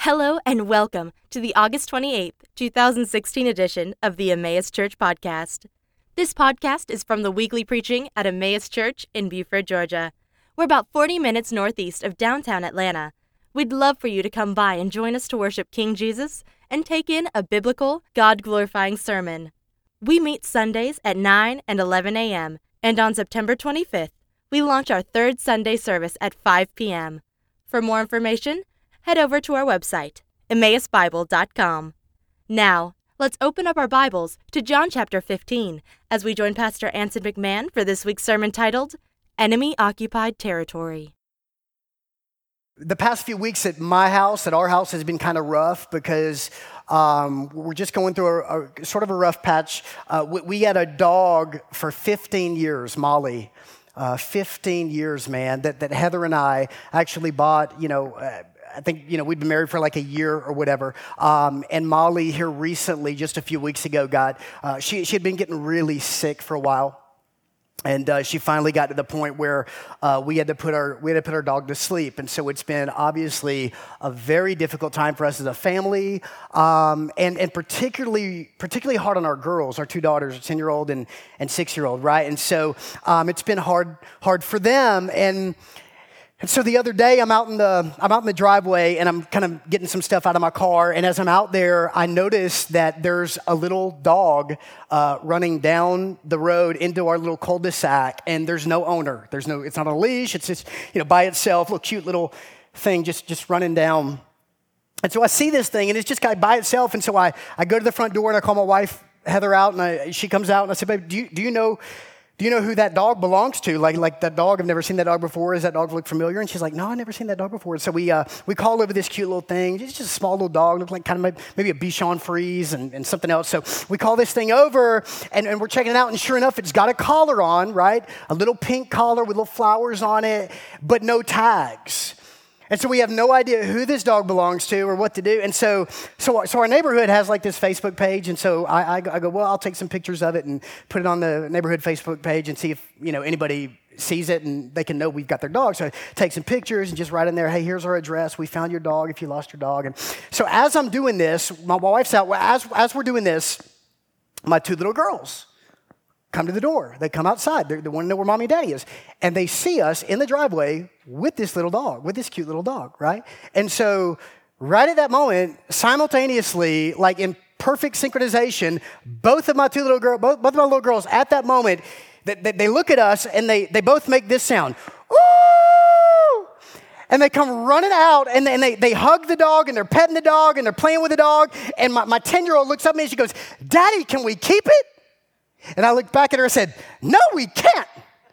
Hello and welcome to the August 28th, 2016 edition of the Emmaus Church Podcast. This podcast is from the weekly preaching at Emmaus Church in Buford, Georgia. We're about 40 minutes northeast of downtown Atlanta. We'd love for you to come by and join us to worship King Jesus and take in a biblical, God-glorifying sermon. We meet Sundays at 9 and 11 a.m., and on September 25th, we launch our third Sunday service at 5 p.m. For more information, head over to our website, emmausbible.com. Now, let's open up our Bibles to John chapter 15 as we join Pastor Anson McMahon for this week's sermon titled, Enemy Occupied Territory. The past few weeks at our house, has been kind of rough because we're just going through a sort of a rough patch. We had a dog for 15 years, Molly. 15 years, man, that Heather and I actually bought, I think, we'd been married for like a year or whatever. And Molly here recently, just a few weeks ago, she had been getting really sick for a while. And she finally got to the point where we had to put our dog to sleep. And so it's been obviously a very difficult time for us as a family, and particularly hard on our girls, our two daughters, a 10-year-old and 6-year-old, right? And so it's been hard for them. And so the other day, I'm out in the driveway, and I'm kind of getting some stuff out of my car. And as I'm out there, I notice that there's a little dog running down the road into our little cul-de-sac, and there's no owner. It's not on a leash. It's just by itself, little cute little thing just running down. And so I see this thing, and it's just by itself. And so I go to the front door, and I call my wife Heather out, and she comes out, and I say, "Babe, do you know who that dog belongs to? Like that dog, I've never seen that dog before. Does that dog look familiar?" And she's like, "No, I've never seen that dog before." So we call over this cute little thing. It's just a small little dog, looked like kind of maybe a Bichon Frise and something else. So we call this thing over, and we're checking it out, and sure enough, it's got a collar on, right? A little pink collar with little flowers on it, but no tags. And so we have no idea who this dog belongs to or what to do. And so our neighborhood has like this Facebook page. And so I go, well, I'll take some pictures of it and put it on the neighborhood Facebook page and see if, anybody sees it and they can know we've got their dog. So I take some pictures and just write in there, "Hey, here's our address. We found your dog if you lost your dog." And so as I'm doing this, my wife's out. As we're doing this, my two little girls come to the door. They come outside. They want to know where Mommy and Daddy is. And they see us in the driveway with this little dog, with this cute little dog, right? And so right at that moment, simultaneously, like in perfect synchronization, both of my little girls at that moment, they look at us and they both make this sound. Ooh! And they come running out and they hug the dog and they're petting the dog and they're playing with the dog. And my 10-year-old looks up at me and she goes, "Daddy, can we keep it?" And I looked back at her and said, "No, we can't."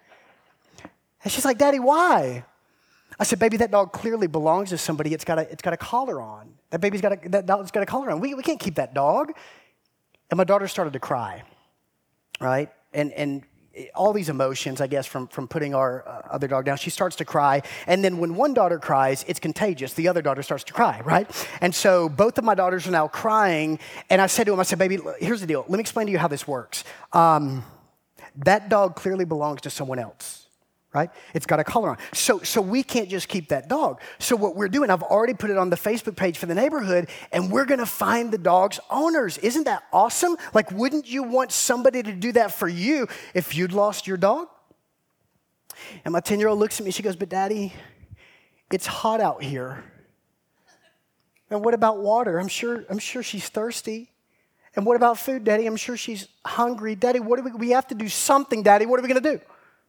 And she's like, "Daddy, why?" I said, "Baby, that dog clearly belongs to somebody. It's got a collar on. That dog's got a collar on. We can't keep that dog." And my daughter started to cry, right? And all these emotions, I guess, from putting our other dog down. She starts to cry. And then when one daughter cries, it's contagious. The other daughter starts to cry, right? And so both of my daughters are now crying. And I said to him, "Baby, here's the deal. Let me explain to you how this works. That dog clearly belongs to someone else. Right? It's got a collar on. So we can't just keep that dog. So what we're doing, I've already put it on the Facebook page for the neighborhood, and we're going to find the dog's owners. Isn't that awesome? Like, wouldn't you want somebody to do that for you if you'd lost your dog?" And my 10-year-old looks at me. She goes, "But Daddy, it's hot out here. And what about water? I'm sure she's thirsty. And what about food, Daddy? I'm sure she's hungry. Daddy, we have to do something, Daddy. What are we going to do?"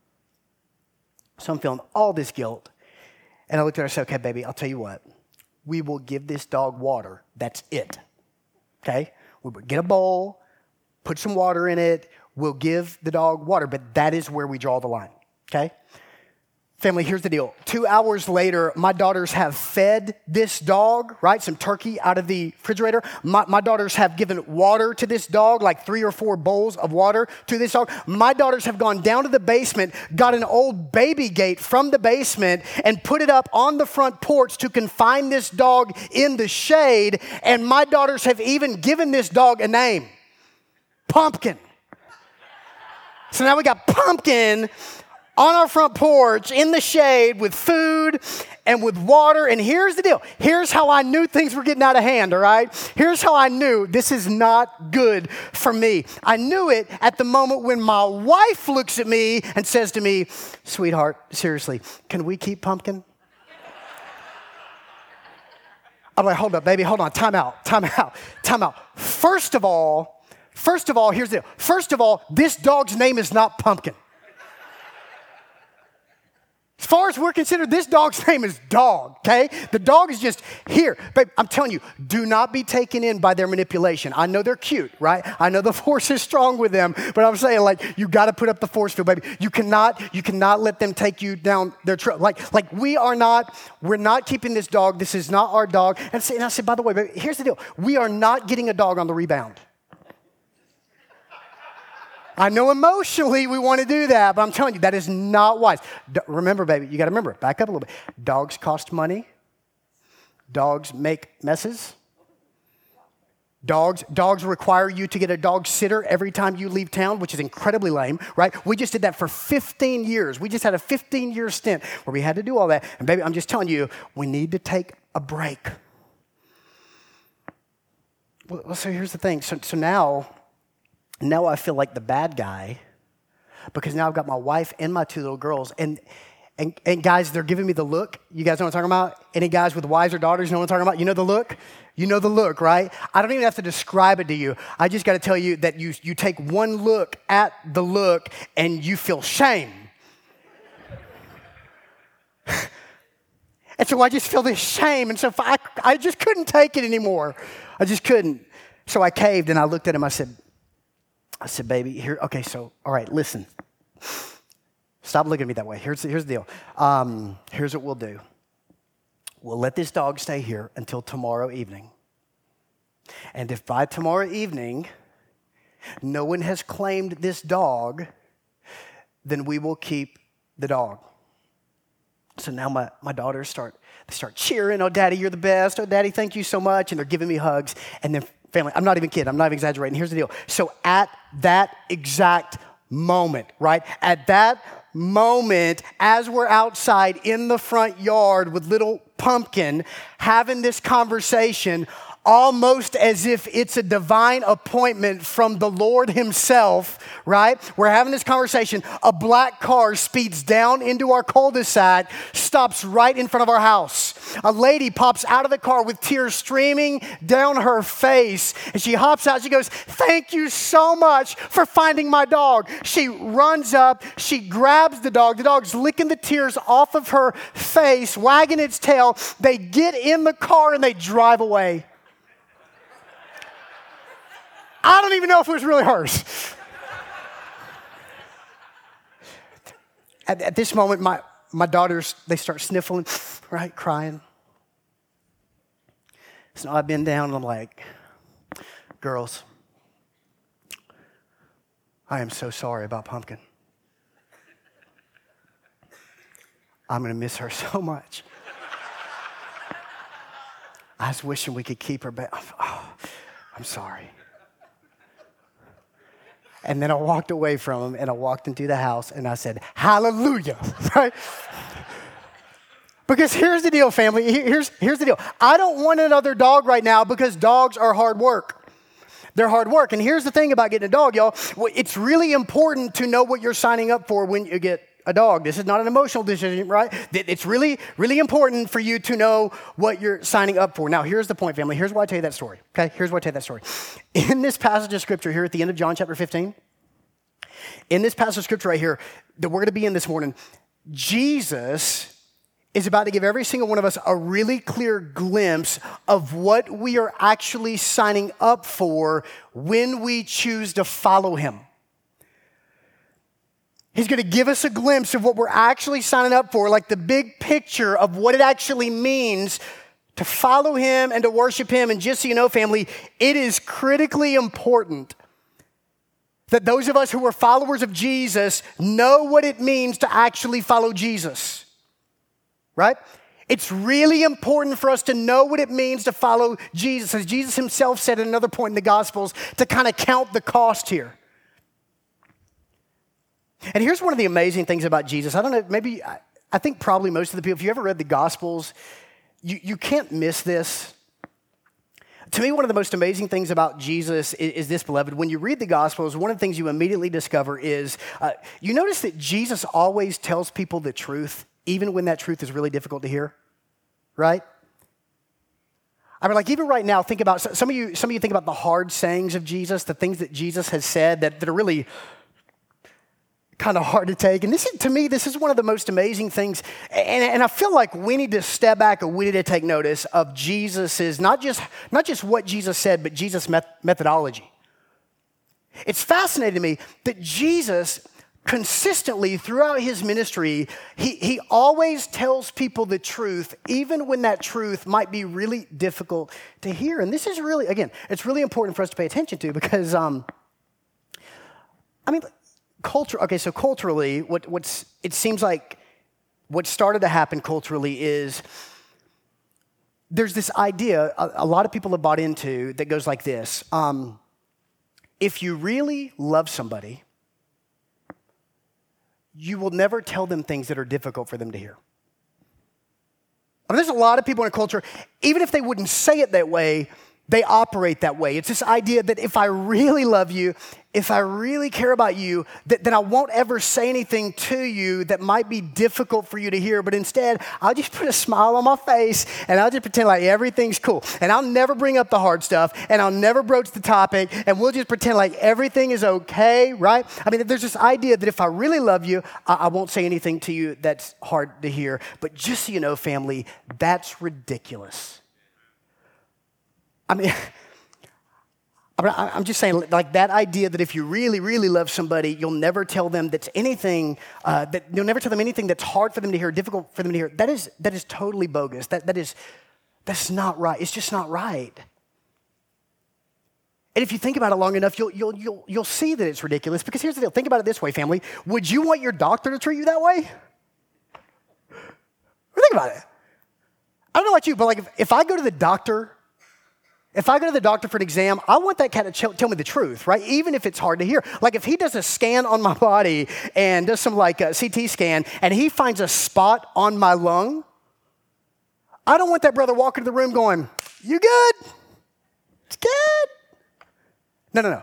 So I'm feeling all this guilt. And I looked at her and said, "Okay, baby, I'll tell you what. We will give this dog water. That's it. Okay? We'll get a bowl, put some water in it. We'll give the dog water. But that is where we draw the line. Okay? Family, here's the deal. 2 hours later, my daughters have fed this dog, right? Some turkey out of the refrigerator. My daughters have given water to this dog, like 3 or 4 bowls of water to this dog. My daughters have gone down to the basement, got an old baby gate from the basement, and put it up on the front porch to confine this dog in the shade. And my daughters have even given this dog a name, Pumpkin. So now we got Pumpkin on our front porch in the shade with food and with water. And here's the deal. Here's how I knew things were getting out of hand, all right? Here's how I knew this is not good for me. I knew it at the moment when my wife looks at me and says to me, sweetheart, seriously, can we keep Pumpkin? I'm like, hold up, baby, hold on, time out. First of all, here's the deal. First of all, this dog's name is not Pumpkin. As far as we're concerned, this dog's name is Dog, okay? The dog is just here. Babe, I'm telling you, do not be taken in by their manipulation. I know they're cute, right? I know the force is strong with them, but I'm saying, like, you got to put up the force field, baby. You cannot let them take you down their trail. Like we're not keeping this dog. This is not our dog. And I said, by the way, baby, here's the deal. We are not getting a dog on the rebound. I know emotionally we want to do that, but I'm telling you, that is not wise. Remember, baby, you got to remember, back up a little bit. Dogs cost money. Dogs make messes. Dogs require you to get a dog sitter every time you leave town, which is incredibly lame, right? We just did that for 15 years. We just had a 15-year stint where we had to do all that. And baby, I'm just telling you, we need to take a break. Well, so here's the thing. So now I feel like the bad guy because now I've got my wife and my two little girls. And guys, they're giving me the look. You guys know what I'm talking about? Any guys with wives or daughters know what I'm talking about? You know the look? You know the look, right? I don't even have to describe it to you. I just got to tell you that you take one look at the look and you feel shame. And so I just feel this shame. And so I just couldn't take it anymore. I just couldn't. So I caved and I looked at him. I said, baby, here, okay, so, all right, listen. Stop looking at me that way. Here's the deal. Here's what we'll do. We'll let this dog stay here until tomorrow evening. And if by tomorrow evening no one has claimed this dog, then we will keep the dog. So now my daughters start cheering. Oh, Daddy, you're the best. Oh, Daddy, thank you so much. And they're giving me hugs. And then family, I'm not even kidding. I'm not even exaggerating. Here's the deal. So at that exact moment, right? At that moment, as we're outside in the front yard with little Pumpkin having this conversation, almost as if it's a divine appointment from the Lord himself, right? We're having this conversation. A black car speeds down into our cul-de-sac, stops right in front of our house. A lady pops out of the car with tears streaming down her face, and she hops out. She goes, "Thank you so much for finding my dog." She runs up. She grabs the dog. The dog's licking the tears off of her face, wagging its tail. They get in the car, and they drive away. I don't even know if it was really hers. At this moment, my daughters, they start sniffling, right, crying. So I bend down and I'm like, girls, I am so sorry about Pumpkin. I'm going to miss her so much. I was wishing we could keep her back. Oh, I'm sorry. And then I walked away from him and I walked into the house and I said, hallelujah, right? Because here's the deal, family. Here's the deal. I don't want another dog right now because dogs are hard work. They're hard work. And here's the thing about getting a dog, y'all. It's really important to know what you're signing up for when you get a dog. This is not an emotional decision, right? It's really, really important for you to know what you're signing up for. Now, here's the point, family. Here's why I tell you that story, okay? Here's why I tell you that story. In this passage of Scripture here at the end of John chapter 15, in this passage of Scripture right here that we're going to be in this morning, Jesus is about to give every single one of us a really clear glimpse of what we are actually signing up for when we choose to follow him. He's going to give us a glimpse of what we're actually signing up for, like the big picture of what it actually means to follow him and to worship him. And just so you know, family, it is critically important that those of us who are followers of Jesus know what it means to actually follow Jesus, right? It's really important for us to know what it means to follow Jesus. As Jesus himself said at another point in the Gospels, to kind of count the cost here. And here's one of the amazing things about Jesus. I don't know, I think probably most of the people, if you ever read the Gospels, you can't miss this. To me, one of the most amazing things about Jesus is this, beloved. When you read the Gospels, one of the things you immediately discover is you notice that Jesus always tells people the truth, even when that truth is really difficult to hear, right? I mean, like even right now, think about, some of you think about the hard sayings of Jesus, the things that Jesus has said that are really kind of hard to take. And to me, this is one of the most amazing things. And I feel like we need to step back and we need to take notice of Jesus's, not just what Jesus said, but Jesus' methodology. It's fascinating to me that Jesus consistently throughout his ministry, he always tells people the truth, even when that truth might be really difficult to hear. And this is really, again, it's really important for us to pay attention to because, culturally, it seems like what started to happen culturally is there's this idea a lot of people have bought into that goes like this. If you really love somebody, you will never tell them things that are difficult for them to hear. I mean, there's a lot of people in a culture, even if they wouldn't say it that way, they operate that way. It's this idea that if I really love you, if I really care about you, then I won't ever say anything to you that might be difficult for you to hear, but instead, I'll just put a smile on my face and I'll just pretend like everything's cool. And I'll never bring up the hard stuff and I'll never broach the topic and we'll just pretend like everything is okay, right? I mean, there's this idea that if I really love you, I won't say anything to you that's hard to hear. But just so you know, family, that's ridiculous. I'm just saying, like that idea that if you really, really love somebody, you'll never tell them that's anything, that you'll never tell them anything that's hard for them to hear, difficult for them to hear. That is totally bogus. That's not right. It's just not right. And if you think about it long enough, you'll see that it's ridiculous. Because here's the deal. Think about it this way, family. Would you want your doctor to treat you that way? Think about it. I don't know about you, but like if I go to the doctor for an exam, I want that cat to tell me the truth, right? Even if it's hard to hear. Like if he does a scan on my body and does some like a CT scan and he finds a spot on my lung, I don't want that brother walking to the room going, "You good? It's good." No.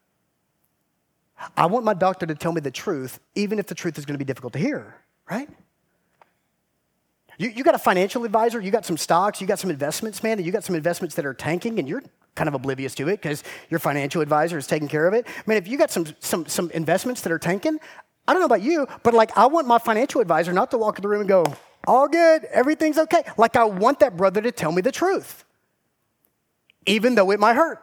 I want my doctor to tell me the truth, even if the truth is going to be difficult to hear, right? You got a financial advisor, you got some stocks, you got some investments, man, and you got some investments that are tanking and you're kind of oblivious to it because your financial advisor is taking care of it. Man, if you got some investments that are tanking, I don't know about you, but like I want my financial advisor not to walk in the room and go, "All good, everything's okay." Like I want that brother to tell me the truth, even though it might hurt.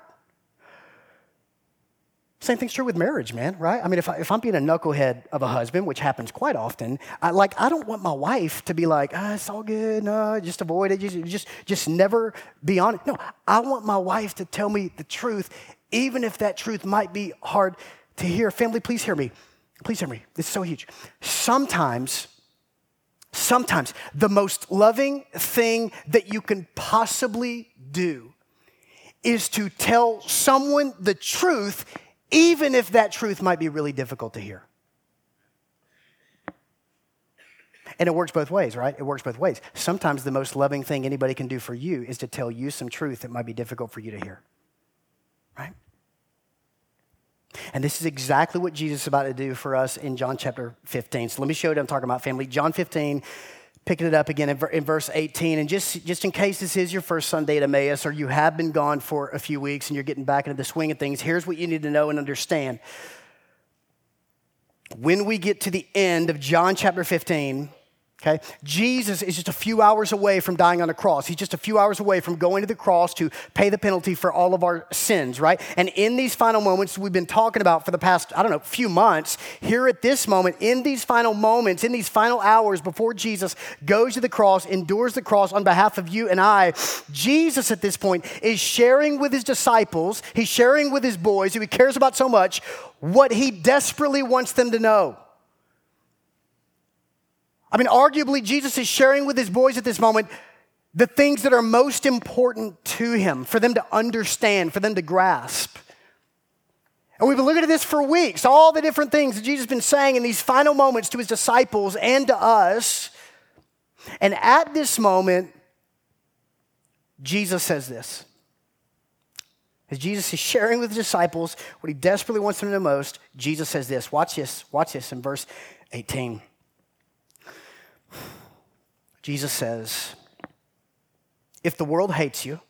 Same thing's true with marriage, man, right? I mean, if I'm being a knucklehead of a husband, which happens quite often, I don't want my wife to be like, "It's all good, no, just avoid it, just never be on it." No, I want my wife to tell me the truth, even if that truth might be hard to hear. Family, please hear me. Please hear me. This is so huge. Sometimes the most loving thing that you can possibly do is to tell someone the truth, even if that truth might be really difficult to hear. And it works both ways, right? It works both ways. Sometimes the most loving thing anybody can do for you is to tell you some truth that might be difficult for you to hear, right? And this is exactly what Jesus is about to do for us in John chapter 15. So let me show you what I'm talking about, family. John 15, picking it up again in verse 18. And just in case this is your first Sunday at Emmaus or you have been gone for a few weeks and you're getting back into the swing of things, here's what you need to know and understand. When we get to the end of John chapter 15, okay, Jesus is just a few hours away from dying on a cross. He's just a few hours away from going to the cross to pay the penalty for all of our sins, right? And in these final moments we've been talking about for the past, few months, here at this moment, in these final moments, in these final hours before Jesus goes to the cross, endures the cross on behalf of you and I, Jesus at this point is sharing with his disciples, he's sharing with his boys who he cares about so much, what he desperately wants them to know. I mean, arguably, Jesus is sharing with his boys at this moment the things that are most important to him, for them to understand, for them to grasp. And we've been looking at this for weeks, all the different things that Jesus has been saying in these final moments to his disciples and to us. And at this moment, Jesus says this. As Jesus is sharing with the disciples what he desperately wants them to know most, Jesus says this. Watch this in verse 18. Jesus says, if the world hates you,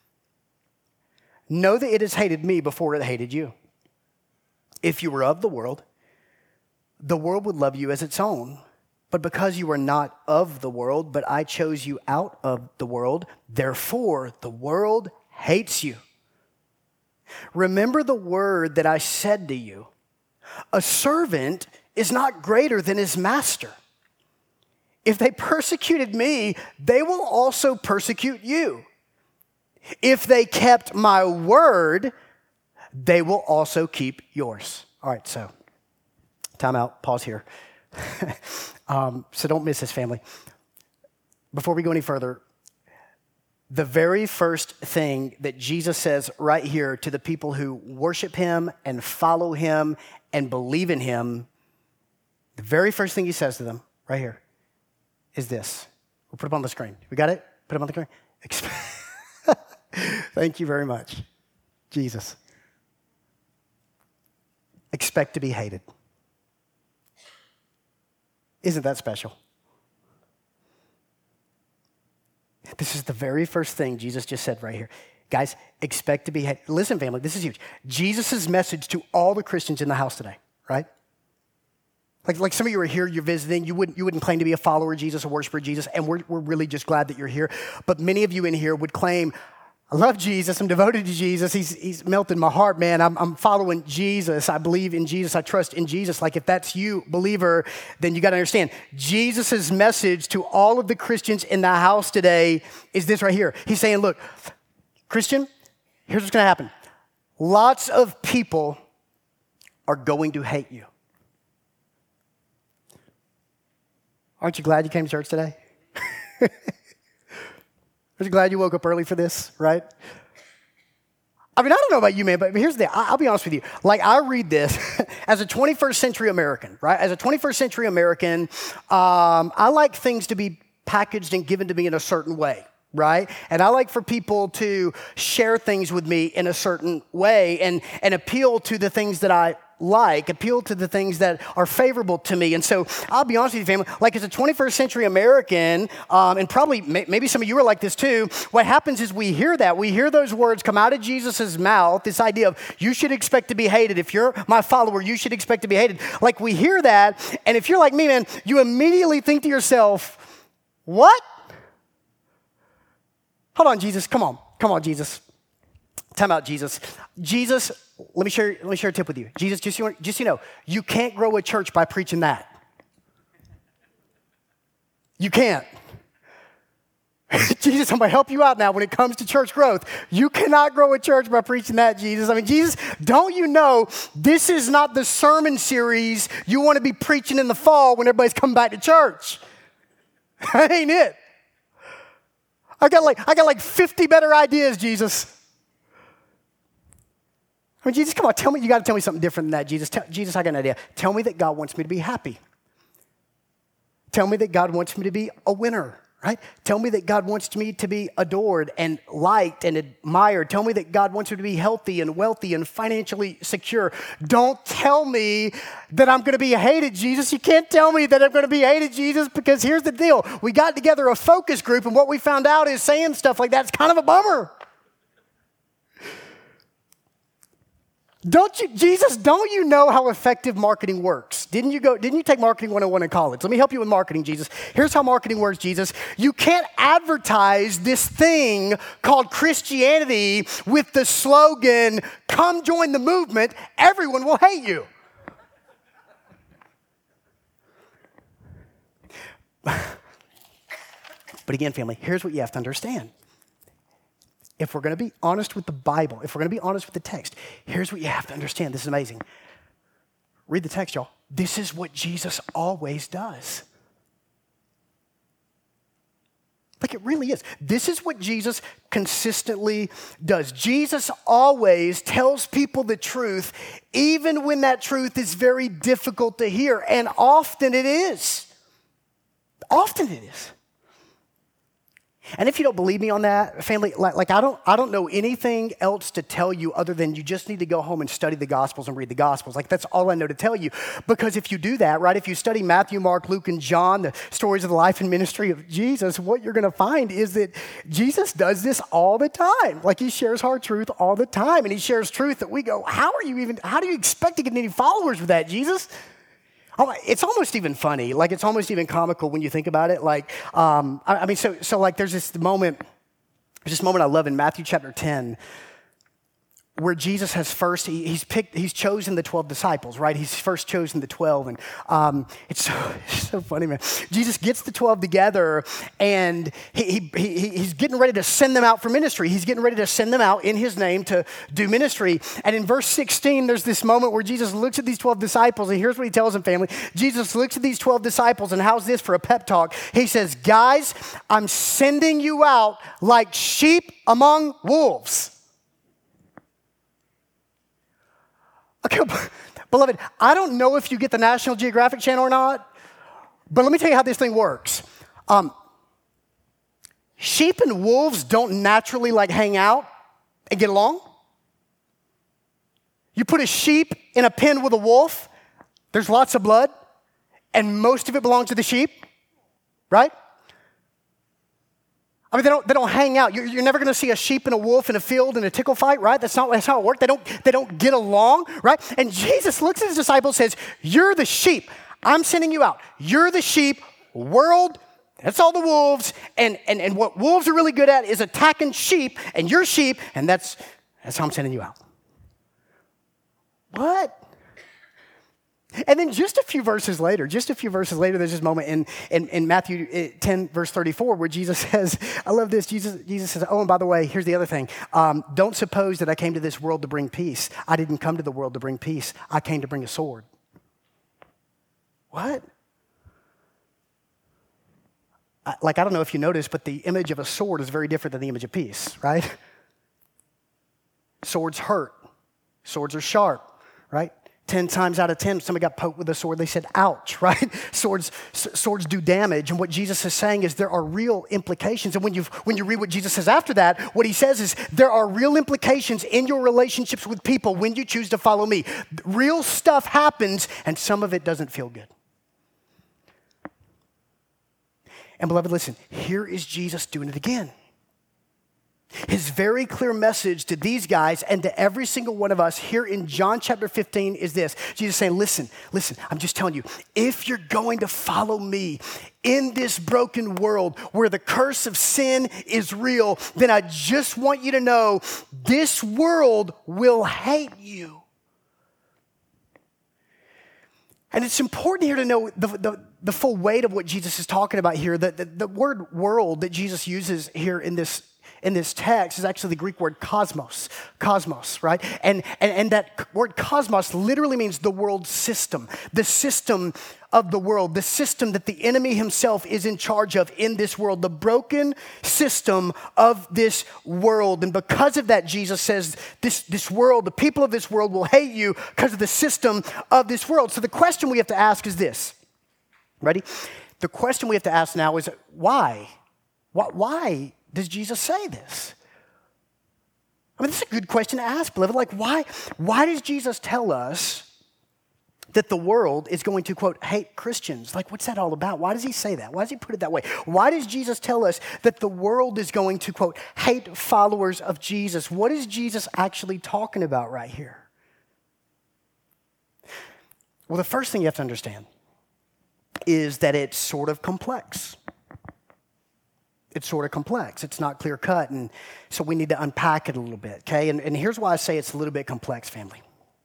know that it has hated me before it hated you. If you were of the world would love you as its own. But because you are not of the world, but I chose you out of the world, therefore the world hates you. Remember the word that I said to you. A servant is not greater than his master. If they persecuted me, they will also persecute you. If they kept my word, they will also keep yours. All right, so time out, pause here. So don't miss this, family. Before we go any further, the very first thing that Jesus says right here to the people who worship him and follow him and believe in him, the very first thing he says to them right here is this. We'll put it up on the screen. We got it? Put it up on the screen. Thank you very much, Jesus. Expect to be hated. Isn't that special? This is the very first thing Jesus just said right here. Guys, expect to be hated. Listen, family, this is huge. Jesus' message to all the Christians in the house today, right? Like some of you are here, you're visiting, you wouldn't claim to be a follower of Jesus, a worshiper of Jesus, and we're really just glad that you're here. But many of you in here would claim, I love Jesus, I'm devoted to Jesus, he's melted my heart, man, I'm following Jesus, I believe in Jesus, I trust in Jesus. Like if that's you, believer, then you got to understand, Jesus' message to all of the Christians in the house today is this right here. He's saying, look, Christian, here's what's going to happen. Lots of people are going to hate you. Aren't you glad you came to church today? Aren't you glad you woke up early for this, right? I mean, I don't know about you, man, but here's the thing. I'll be honest with you. Like, I read this as a 21st century American, right? As a 21st century American, I like things to be packaged and given to me in a certain way, right? And I like for people to share things with me in a certain way and appeal to the things that I like, appeal to the things that are favorable to me. And so I'll be honest with you, family, like as a 21st century American, and probably maybe some of you are like this too, what happens is we hear those words come out of Jesus' mouth, this idea of you should expect to be hated. If you're my follower, you should expect to be hated. Like we hear that, and if you're like me, man, you immediately think to yourself, what? Hold on, Jesus, come on, Jesus. Time out, Jesus. Jesus, let me share a tip with you. Jesus, just so you know, you can't grow a church by preaching that. You can't. Jesus, I'm going to help you out now when it comes to church growth. You cannot grow a church by preaching that, Jesus. I mean, Jesus, don't you know this is not the sermon series you want to be preaching in the fall when everybody's coming back to church. That ain't it. I got like 50 better ideas, Jesus. I mean, Jesus, come on, you got to tell me something different than that, Jesus. Jesus, I got an idea. Tell me that God wants me to be happy. Tell me that God wants me to be a winner, right? Tell me that God wants me to be adored and liked and admired. Tell me that God wants me to be healthy and wealthy and financially secure. Don't tell me that I'm going to be hated, Jesus. You can't tell me that I'm going to be hated, Jesus, because here's the deal. We got together a focus group, and what we found out is saying stuff like that's kind of a bummer. Don't you know how effective marketing works? Didn't you take Marketing 101 in college? Let me help you with marketing, Jesus. Here's how marketing works, Jesus. You can't advertise this thing called Christianity with the slogan, come join the movement, everyone will hate you. But again, family, here's what you have to understand. If we're going to be honest with the Bible, if we're going to be honest with the text, here's what you have to understand. This is amazing. Read the text, y'all. This is what Jesus always does. Like it really is. This is what Jesus consistently does. Jesus always tells people the truth, even when that truth is very difficult to hear. And often it is. Often it is. And if you don't believe me on that, family, like I don't know anything else to tell you other than you just need to go home and study the Gospels and read the Gospels. Like that's all I know to tell you. Because if you do that, right, if you study Matthew, Mark, Luke, and John, the stories of the life and ministry of Jesus, what you're going to find is that Jesus does this all the time. Like he shares hard truth all the time. And he shares truth that we go, how do you expect to get any followers with that, Jesus? Oh, it's almost even funny. Like, it's almost even comical when you think about it. Like, so like there's this moment I love in Matthew chapter 10 where Jesus has first, he's chosen the 12 disciples, right? He's first chosen the 12. And it's so funny, man. Jesus gets the 12 together and he's getting ready to send them out for ministry. He's getting ready to send them out in his name to do ministry. And in verse 16, there's this moment where Jesus looks at these 12 disciples and here's what he tells them, family. Jesus looks at these 12 disciples and how's this for a pep talk? He says, guys, I'm sending you out like sheep among wolves. Okay, beloved, I don't know if you get the National Geographic Channel or not, but let me tell you how this thing works. Sheep and wolves don't naturally like hang out and get along. You put a sheep in a pen with a wolf, there's lots of blood, and most of it belongs to the sheep, right? I mean, they don't hang out. You're never going to see a sheep and a wolf in a field in a tickle fight, right? That's how it works. They don't get along, right? And Jesus looks at his disciples and says, you're the sheep. I'm sending you out. You're the sheep. World, that's all the wolves. And what wolves are really good at is attacking sheep, and you're sheep, and that's how I'm sending you out. What? And then just a few verses later, there's this moment in Matthew 10, verse 34, where Jesus says, I love this, Jesus says, oh, and by the way, here's the other thing. Don't suppose that I came to this world to bring peace. I didn't come to the world to bring peace. I came to bring a sword. What? I don't know if you noticed, but the image of a sword is very different than the image of peace, right? Swords hurt. Swords are sharp, right? 10 times out of 10, somebody got poked with a sword, they said, ouch, right? Swords do damage. And what Jesus is saying is there are real implications. And when you read what Jesus says after that, what he says is there are real implications in your relationships with people when you choose to follow me. Real stuff happens, and some of it doesn't feel good. And beloved, listen, here is Jesus doing it again. His very clear message to these guys and to every single one of us here in John chapter 15 is this. Jesus saying, listen, I'm just telling you, if you're going to follow me in this broken world where the curse of sin is real, then I just want you to know this world will hate you. And it's important here to know the full weight of what Jesus is talking about here. The word world that Jesus uses here in this text is actually the Greek word cosmos, right? And that word cosmos literally means the world system, the system of the world, the system that the enemy himself is in charge of in this world, the broken system of this world. And because of that, Jesus says, this world, the people of this world will hate you because of the system of this world. So the question we have to ask is this. Ready? The question we have to ask now is why? Why does Jesus say this? I mean, this is a good question to ask, beloved. Like, why does Jesus tell us that the world is going to, quote, hate Christians? Like, what's that all about? Why does he say that? Why does he put it that way? Why does Jesus tell us that the world is going to, quote, hate followers of Jesus? What is Jesus actually talking about right here? Well, the first thing you have to understand is that it's sort of complex. It's sort of complex. It's not clear cut. And so we need to unpack it a little bit, okay? And here's why I say it's a little bit complex, family.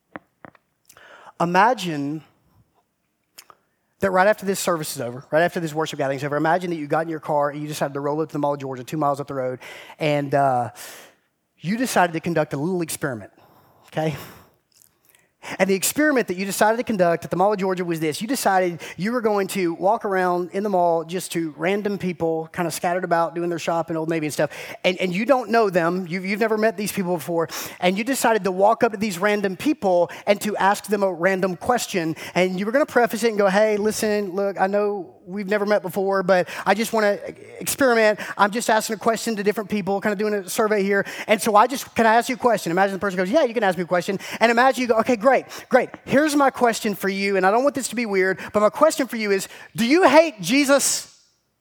Imagine that right after this service is over, right after this worship gathering is over, imagine that you got in your car and you decided to roll up to the Mall of Georgia, 2 miles up the road, and you decided to conduct a little experiment, okay? And the experiment that you decided to conduct at the Mall of Georgia was this. You decided you were going to walk around in the mall just to random people kind of scattered about doing their shopping, Old Navy and stuff, and you don't know them. You've never met these people before, and you decided to walk up to these random people and to ask them a random question. And you were going to preface it and go, hey, listen, look, I know we've never met before, but I just want to experiment. I'm just asking a question to different people, kind of doing a survey here. And so can I ask you a question? Imagine the person goes, yeah, you can ask me a question. And imagine you go, okay, great. Here's my question for you, and I don't want this to be weird, but my question for you is, do you hate Jesus?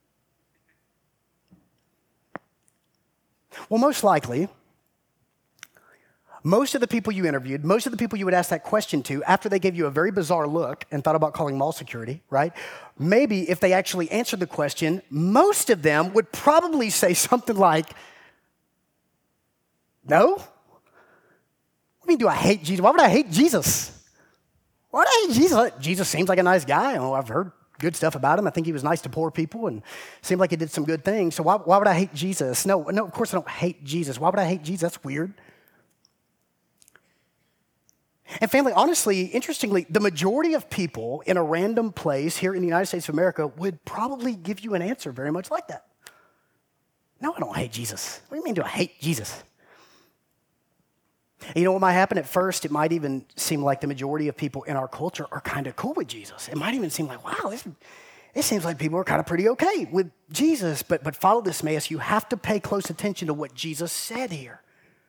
Well, most likely, most of the people you interviewed, most of the people you would ask that question to, after they gave you a very bizarre look and thought about calling mall security, right? Maybe if they actually answered the question, most of them would probably say something like, no? What do you mean, do I hate Jesus? Why would I hate Jesus? Why would I hate Jesus? Jesus seems like a nice guy. Oh, I've heard good stuff about him. I think he was nice to poor people and seemed like he did some good things. So why would I hate Jesus? No, of course I don't hate Jesus. Why would I hate Jesus? That's weird. And family, honestly, interestingly, the majority of people in a random place here in the United States of America would probably give you an answer very much like that. No, I don't hate Jesus. What do you mean, do I hate Jesus? And you know what might happen at first? It might even seem like the majority of people in our culture are kind of cool with Jesus. It might even seem like, wow, it seems like people are kind of pretty okay with Jesus. But follow this, Emmaus. You have to pay close attention to what Jesus said here.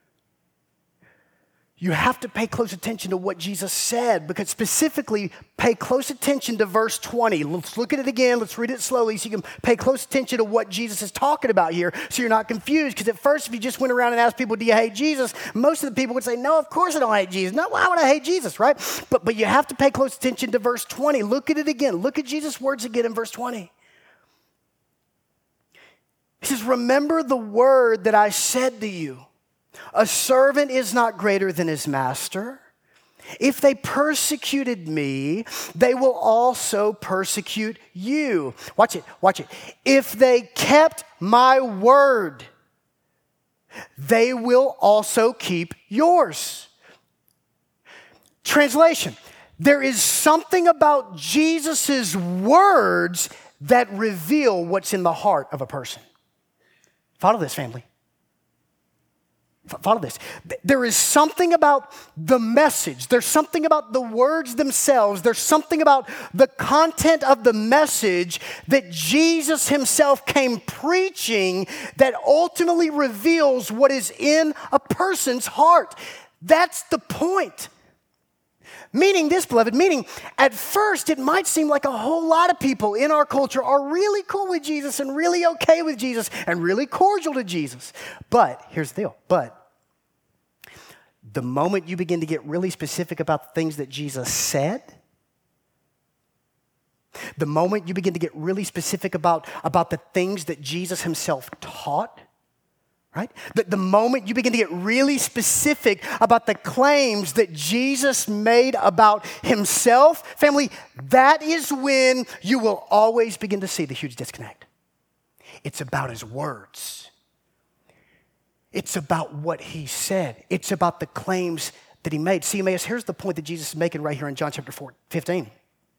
You have to pay close attention to what Jesus said, because specifically pay close attention to verse 20. Let's look at it again. Let's read it slowly so you can pay close attention to what Jesus is talking about here so you're not confused. Because at first, if you just went around and asked people, do you hate Jesus? Most of the people would say, no, of course I don't hate Jesus. No, why would I hate Jesus, right? But you have to pay close attention to verse 20. Look at it again. Look at Jesus' words again in verse 20. He says, remember the word that I said to you. A servant is not greater than his master. If they persecuted me, they will also persecute you. Watch it. If they kept my word, they will also keep yours. Translation, there is something about Jesus' words that reveal what's in the heart of a person. Follow this, family. Follow this. There is something about the message. There's something about the words themselves. There's something about the content of the message that Jesus himself came preaching that ultimately reveals what is in a person's heart. That's the point. Meaning this, beloved, at first it might seem like a whole lot of people in our culture are really cool with Jesus and really okay with Jesus and really cordial to Jesus. But here's the deal. The moment you begin to get really specific about the things that Jesus said, the moment you begin to get really specific about the things that Jesus himself taught, right? The moment you begin to get really specific about the claims that Jesus made about himself, family, that is when you will always begin to see the huge disconnect. It's about his words. It's about what he said. It's about the claims that he made. See, Emmaus, here's the point that Jesus is making right here in John chapter 15.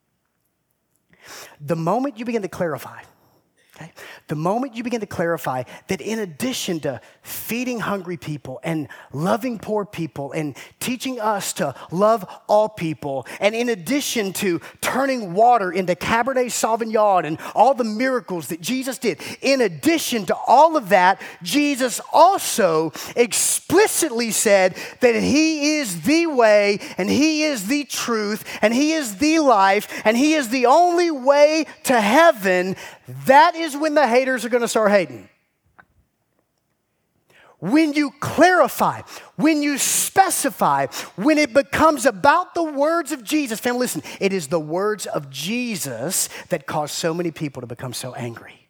The moment you begin to clarify, okay, the moment you begin to clarify that in addition to feeding hungry people and loving poor people and teaching us to love all people, and in addition to turning water into Cabernet Sauvignon and all the miracles that Jesus did, in addition to all of that, Jesus also explicitly said that he is the way and he is the truth and he is the life and he is the only way to heaven. That is when the haters are going to start hating. When you clarify, when you specify, when it becomes about the words of Jesus. Family, listen, it is the words of Jesus that cause so many people to become so angry.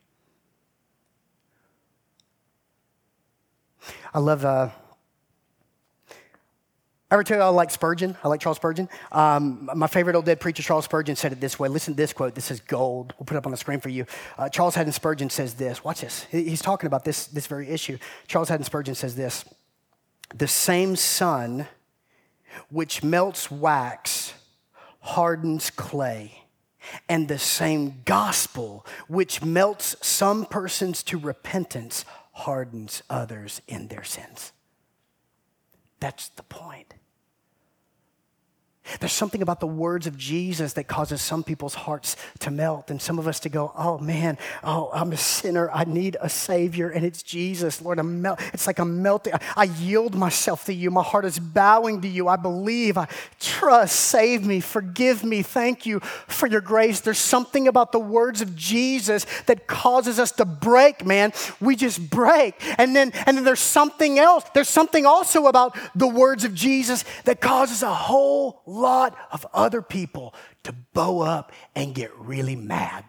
I ever tell you I like Spurgeon? I like Charles Spurgeon. My favorite old dead preacher, Charles Spurgeon, said it this way. Listen to this quote. This is gold. We'll put it up on the screen for you. Charles Haddon Spurgeon says this. Watch this. He's talking about this very issue. Charles Haddon Spurgeon says this. The same sun which melts wax, hardens clay. And the same gospel, which melts some persons to repentance, hardens others in their sins. That's the point. There's something about the words of Jesus that causes some people's hearts to melt and some of us to go, oh man, I'm a sinner. I need a Savior, and it's Jesus. Lord, it's like I'm melting. I yield myself to you. My heart is bowing to you. I believe, I trust. Save me, forgive me. Thank you for your grace. There's something about the words of Jesus that causes us to break, man. We just break. And then there's something else. There's something also about the words of Jesus that causes a whole lot of other people to bow up and get really mad.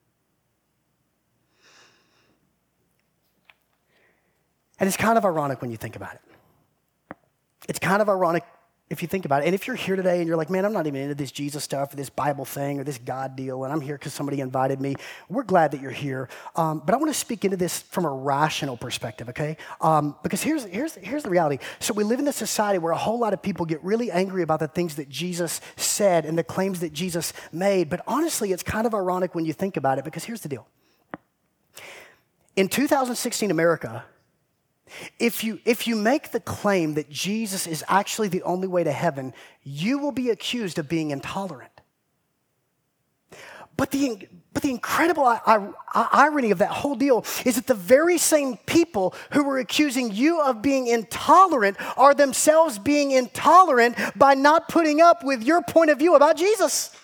And it's kind of ironic when you think about it. It's kind of ironic if you think about it. And if you're here today and you're like, man, I'm not even into this Jesus stuff or this Bible thing or this God deal, and I'm here because somebody invited me, we're glad that you're here. But I want to speak into this from a rational perspective, okay? Because here's the reality. So we live in this society where a whole lot of people get really angry about the things that Jesus said and the claims that Jesus made. But honestly, it's kind of ironic when you think about it, because here's the deal. In 2016 America, if you make the claim that Jesus is actually the only way to heaven, you will be accused of being intolerant. But the incredible irony of that whole deal is that the very same people who were accusing you of being intolerant are themselves being intolerant by not putting up with your point of view about Jesus.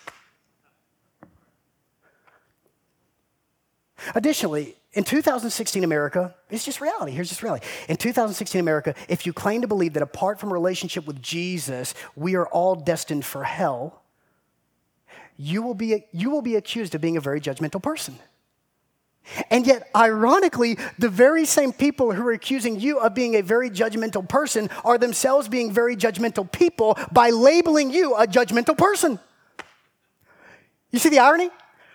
Additionally, in 2016 America, it's just reality. Here's just reality. In 2016 America, if you claim to believe that apart from a relationship with Jesus, we are all destined for hell, you will be accused of being a very judgmental person. And yet, ironically, the very same people who are accusing you of being a very judgmental person are themselves being very judgmental people by labeling you a judgmental person. You see the irony?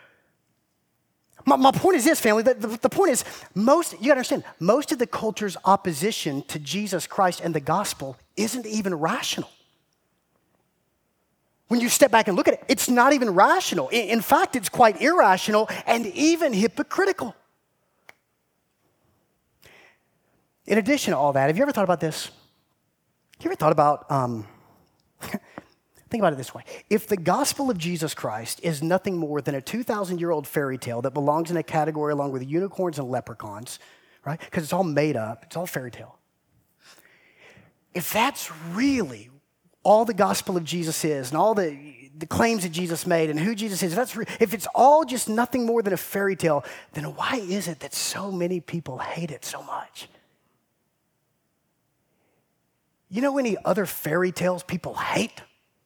My point is this, family. The point is, you gotta understand, most of the culture's opposition to Jesus Christ and the gospel isn't even rational. When you step back and look at it, it's not even rational. In fact, it's quite irrational and even hypocritical. In addition to all that, have you ever thought about this? You ever thought about, think about it this way. If the gospel of Jesus Christ is nothing more than a 2,000-year-old fairy tale that belongs in a category along with unicorns and leprechauns, right? Because it's all made up, it's all fairy tale. If that's really all the gospel of Jesus is and all the claims that Jesus made and who Jesus is, if it's all just nothing more than a fairy tale, then why is it that so many people hate it so much? You know any other fairy tales people hate?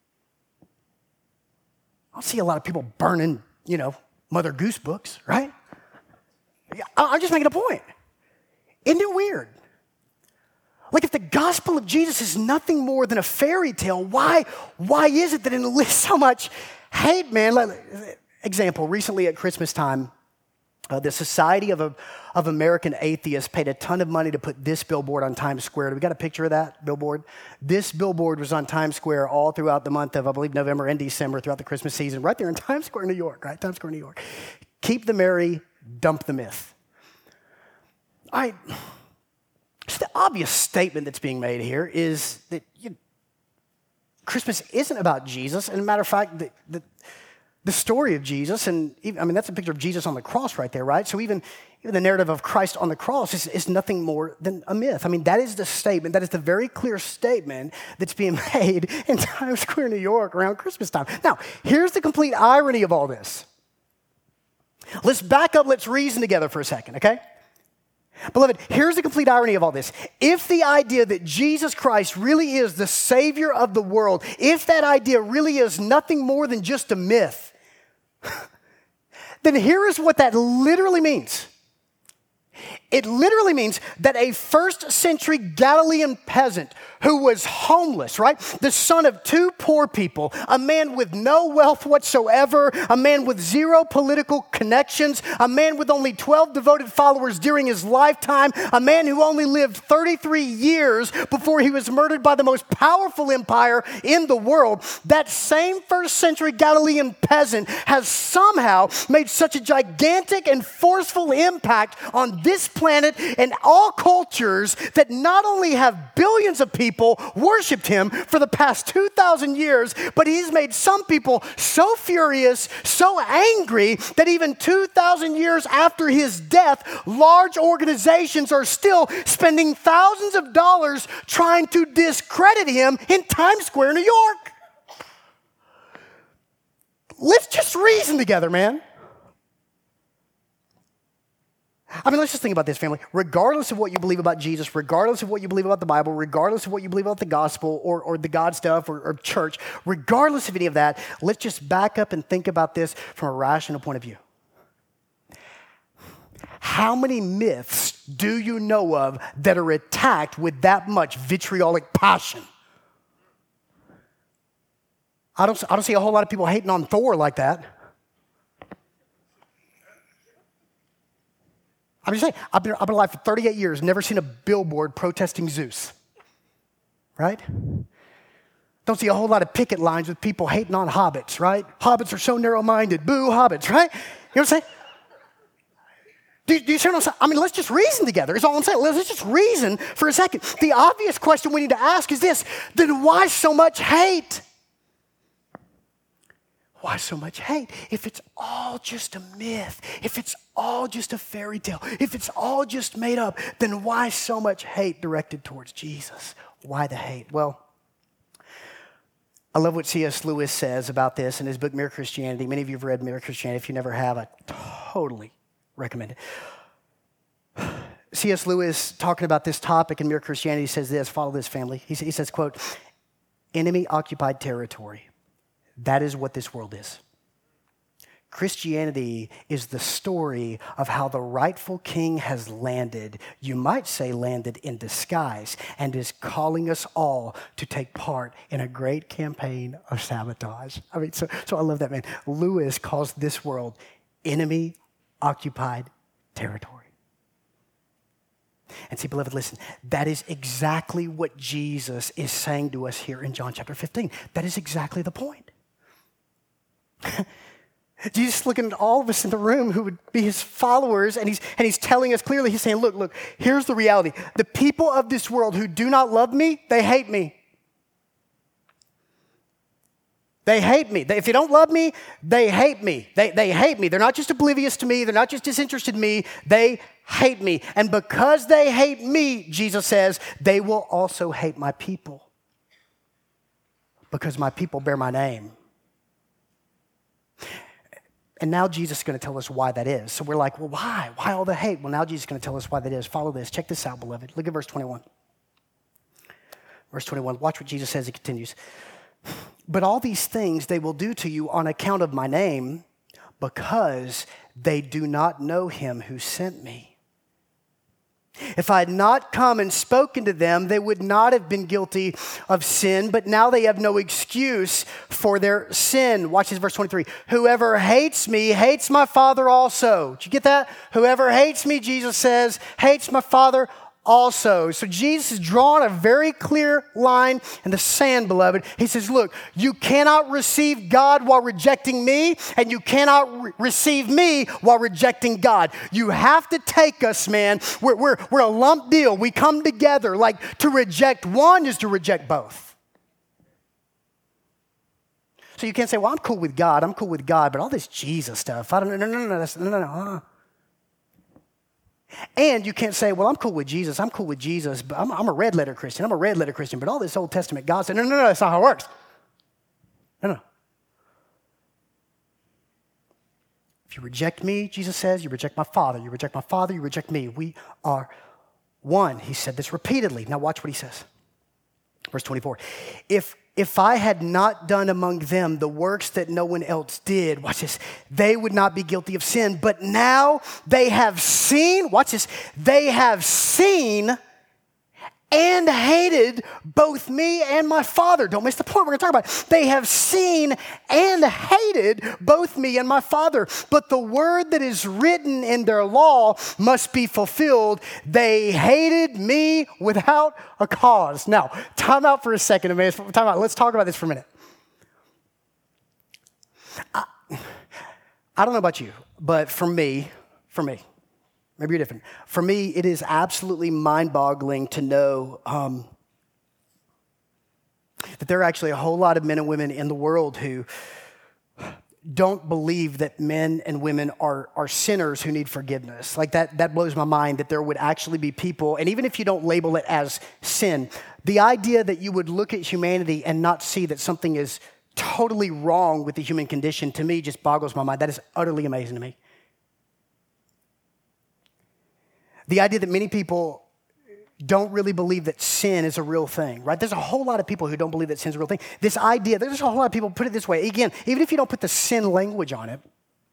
I don't see a lot of people burning, Mother Goose books, right? I'm just making a point. Isn't it weird? Like, if the gospel of Jesus is nothing more than a fairy tale, why is it that it enlists so much hate, man? Example, recently at Christmas time, the Society of American Atheists paid a ton of money to put this billboard on Times Square. Do we got a picture of that billboard? This billboard was on Times Square all throughout the month of, I believe, November and December, throughout the Christmas season, right there in Times Square, New York, right? Times Square, New York. Keep the merry, dump the myth. The obvious statement that's being made here is that Christmas isn't about Jesus. And as a matter of fact, the story of Jesus, and that's a picture of Jesus on the cross right there, right? So even the narrative of Christ on the cross is nothing more than a myth. That is the statement, that is the very clear statement that's being made in Times Square, New York around Christmas time. Now, here's the complete irony of all this. Let's back up, let's reason together for a second, okay? Beloved, here's the complete irony of all this. If the idea that Jesus Christ really is the Savior of the world, if that idea really is nothing more than just a myth, then here is what that literally means. It literally means that a first century Galilean peasant who was homeless, right? The son of two poor people, a man with no wealth whatsoever, a man with zero political connections, a man with only 12 devoted followers during his lifetime, a man who only lived 33 years before he was murdered by the most powerful empire in the world. That same first century Galilean peasant has somehow made such a gigantic and forceful impact on this planet and all cultures that not only have billions of people worshiped him for the past 2,000 years, but he's made some people so furious, so angry that even 2,000 years after his death, large organizations are still spending thousands of dollars trying to discredit him in Times Square, New York. Let's just reason together, man. I mean, let's just think about this, family. Regardless of what you believe about Jesus, regardless of what you believe about the Bible, regardless of what you believe about the gospel or the God stuff or church, regardless of any of that, let's just back up and think about this from a rational point of view. How many myths do you know of that are attacked with that much vitriolic passion? I don't see a whole lot of people hating on Thor like that. I'm just saying, I've been alive for 38 years, never seen a billboard protesting Zeus, right? Don't see a whole lot of picket lines with people hating on hobbits, right? Hobbits are so narrow-minded, boo hobbits, right? You know what I'm saying? Do you see what I'm saying? I mean, let's just reason together, is all I'm saying. Let's just reason for a second. The obvious question we need to ask is this: then why so much hate? Why so much hate? If it's all just a myth, if it's all just a fairy tale, if it's all just made up, then why so much hate directed towards Jesus? Why the hate? Well, I love what C.S. Lewis says about this in his book, Mere Christianity. Many of you have read Mere Christianity. If you never have, I totally recommend it. C.S. Lewis, talking about this topic in Mere Christianity, says this, follow this, family. He says, quote, enemy-occupied territory. That is what this world is. Christianity is the story of how the rightful king has landed, you might say landed in disguise, and is calling us all to take part in a great campaign of sabotage. I mean, so I love that, man. Lewis calls this world enemy-occupied territory. And see, beloved, listen, that is exactly what Jesus is saying to us here in John chapter 15. That is exactly the point. Jesus looking at all of us in the room who would be his followers, and he's telling us clearly, he's saying, look, here's the reality. The people of this world who do not love me, they hate me. They hate me. If you don't love me, they hate me. They hate me. They're not just oblivious to me. They're not just disinterested in me. They hate me. And because they hate me, Jesus says, they will also hate my people. Because my people bear my name. And now Jesus is going to tell us why that is. So we're like, well, why? Why all the hate? Well, now Jesus is going to tell us why that is. Follow this. Check this out, beloved. Look at verse 21. Verse 21. Watch what Jesus says. He continues. But all these things they will do to you on account of my name, because they do not know him who sent me. If I had not come and spoken to them, they would not have been guilty of sin, but now they have no excuse for their sin. Watch this, verse 23. Whoever hates me hates my Father also. Did you get that? Whoever hates me, Jesus says, hates my Father also. So Jesus is drawing a very clear line in the sand, beloved. He says, look, you cannot receive God while rejecting me, and you cannot receive me while rejecting God. You have to take us, man. We're a lump deal. We come together. Like, to reject one is to reject both. So you can't say, well, I'm cool with God, but all this Jesus stuff, I don't know, no. And you can't say, well, I'm cool with Jesus, but I'm a red letter Christian, but all this Old Testament God said, no, that's not how it works. No. If you reject me, Jesus says, you reject my Father. You reject my Father, you reject me. We are one. He said this repeatedly. Now watch what he says. Verse 24. If if I had not done among them the works that no one else did, watch this, they would not be guilty of sin. But now they have seen, watch this, they have seen and hated both me and my Father. Don't miss the point we're going to talk about. They have seen and hated both me and my Father. But the word that is written in their law must be fulfilled. They hated me without a cause. Now, time out for a second. Time out. Let's talk about this for a minute. I don't know about you, but for me, maybe you're different. For me, it is absolutely mind-boggling to know that there are actually a whole lot of men and women in the world who don't believe that men and women are sinners who need forgiveness. Like that blows my mind that there would actually be people, and even if you don't label it as sin, the idea that you would look at humanity and not see that something is totally wrong with the human condition, to me, just boggles my mind. That is utterly amazing to me. The idea that many people don't really believe that sin is a real thing, right? There's a whole lot of people who don't believe that sin is a real thing. This idea, there's a whole lot of people, put it this way, again, even if you don't put the sin language on it,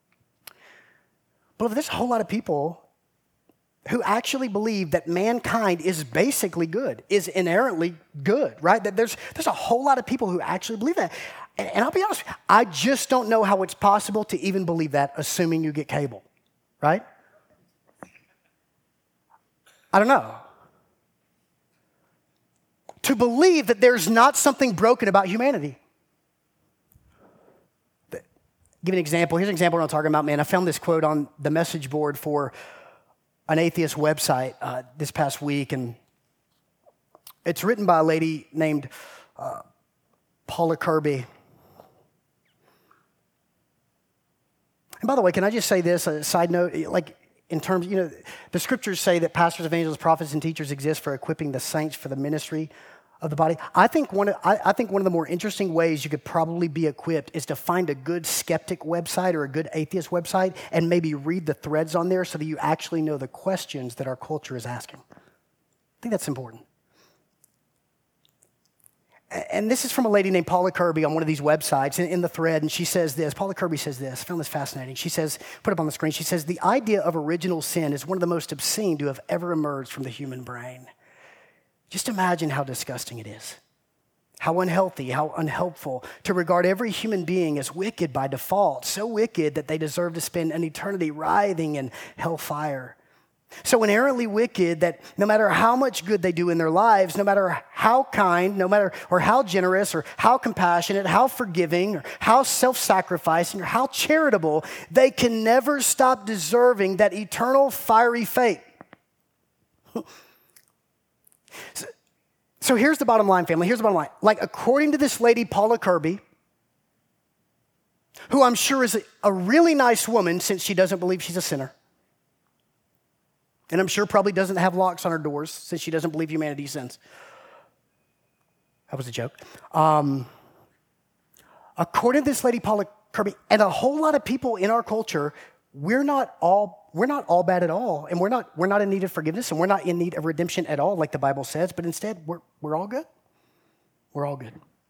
but there's a whole lot of people who actually believe that mankind is basically good, is inherently good, right? That there's a whole lot of people who actually believe that. And I'll be honest, I just don't know how it's possible to even believe that, assuming you get cable, right? I don't know. To believe that there's not something broken about humanity. Give an example. Here's an example of what I'm talking about, man. I found this quote on the message board for an atheist website this past week, and it's written by a lady named Paula Kirby. And by the way, can I just say this, a side note, like, in terms, the scriptures say that pastors, evangelists, prophets, and teachers exist for equipping the saints for the ministry of the body. I think one of the more interesting ways you could probably be equipped is to find a good skeptic website or a good atheist website and maybe read the threads on there so that you actually know the questions that our culture is asking. I think that's important. And this is from a lady named Paula Kirby on one of these websites in the thread, and she says this. Paula Kirby says this. I found this fascinating. She says, put it up on the screen, she says, the idea of original sin is one of the most obscene to have ever emerged from the human brain. Just imagine how disgusting it is, how unhealthy, how unhelpful to regard every human being as wicked by default, so wicked that they deserve to spend an eternity writhing in hellfire. So inherently wicked that no matter how much good they do in their lives, no matter how kind, or how generous, or how compassionate, how forgiving, or how self-sacrificing, or how charitable, they can never stop deserving that eternal fiery fate. So here's the bottom line, family. Here's the bottom line. Like, according to this lady, Paula Kirby, who I'm sure is a really nice woman since she doesn't believe she's a sinner, and I'm sure probably doesn't have locks on her doors since she doesn't believe humanity sins. That was a joke. According to this lady, Paula Kirby, and a whole lot of people in our culture, we're not all bad at all, and we're not in need of forgiveness, and we're not in need of redemption at all, like the Bible says. But instead, we're all good. We're all good.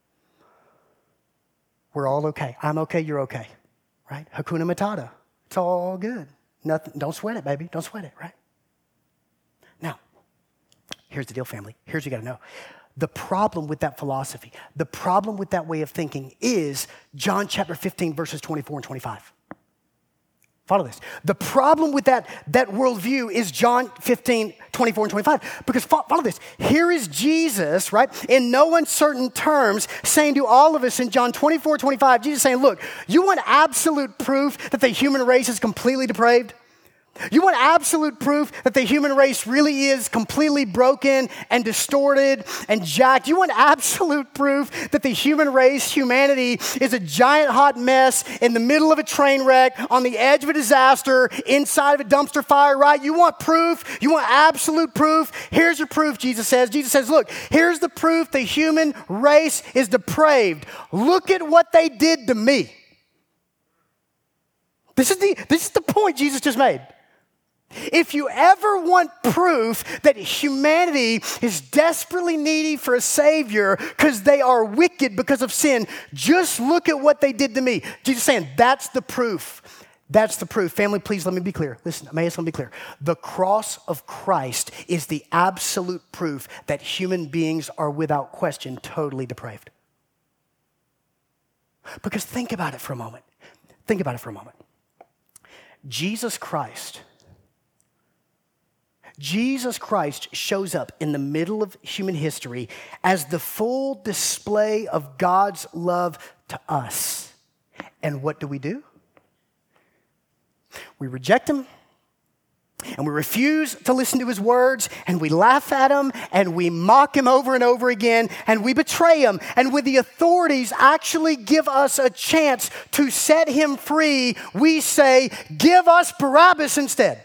We're all okay. I'm okay. You're okay, right? Hakuna Matata. It's all good. Nothing. Don't sweat it, baby. Don't sweat it, right? Now, here's the deal, family. Here's what you got to know. The problem with that philosophy, the problem with that way of thinking is John chapter 15, verses 24 and 25. Follow this. The problem with that worldview is John 15, 24 and 25. Because follow this. Here is Jesus, right, in no uncertain terms, saying to all of us in John 24, 25, Jesus saying, look, you want absolute proof that the human race is completely depraved? You want absolute proof that the human race really is completely broken and distorted and jacked? You want absolute proof that the human race, humanity, is a giant hot mess in the middle of a train wreck, on the edge of a disaster, inside of a dumpster fire, right? You want proof? You want absolute proof? Here's your proof, Jesus says. Jesus says, look, here's the proof the human race is depraved. Look at what they did to me. This is the point Jesus just made. If you ever want proof that humanity is desperately needy for a Savior because they are wicked because of sin, just look at what they did to me. Jesus saying, that's the proof. That's the proof. Family, please let me be clear. Listen, Emmaus, let me be clear. The cross of Christ is the absolute proof that human beings are without question totally depraved. Because think about it for a moment. Think about it for a moment. Jesus Christ shows up in the middle of human history as the full display of God's love to us. And what do? We reject him, and we refuse to listen to his words, and we laugh at him, and we mock him over and over again, and we betray him. And when the authorities actually give us a chance to set him free, we say, give us Barabbas instead.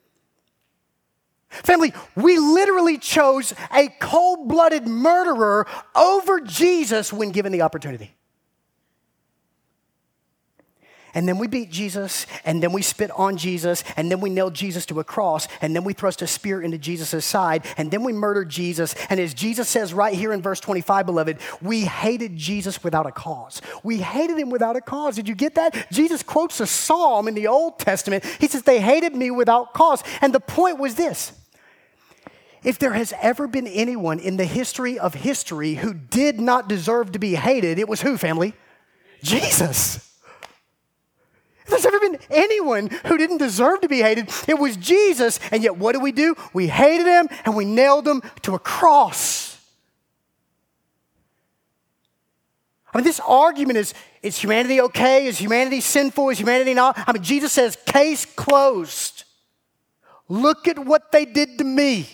Family, we literally chose a cold-blooded murderer over Jesus when given the opportunity. And then we beat Jesus, and then we spit on Jesus, and then we nailed Jesus to a cross, and then we thrust a spear into Jesus' side, and then we murdered Jesus. And as Jesus says right here in verse 25, beloved, we hated Jesus without a cause. We hated him without a cause. Did you get that? Jesus quotes a psalm in the Old Testament. He says, they hated me without cause. And the point was this. If there has ever been anyone in the history of history who did not deserve to be hated, it was who, family? Jesus. If there's ever been anyone who didn't deserve to be hated, it was Jesus. And yet what do? We hated him and we nailed him to a cross. I mean, this argument is humanity okay? Is humanity sinful? Is humanity not? I mean, Jesus says, case closed. Look at what they did to me.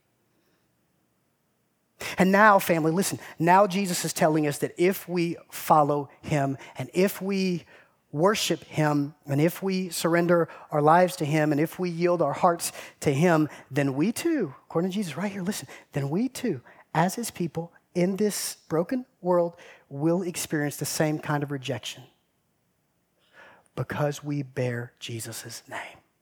And now, family, listen, now Jesus is telling us that if we follow him and if we worship him and if we surrender our lives to him and if we yield our hearts to him, then we too, according to Jesus right here, listen, then we too, as his people in this broken world, will experience the same kind of rejection because we bear Jesus' name.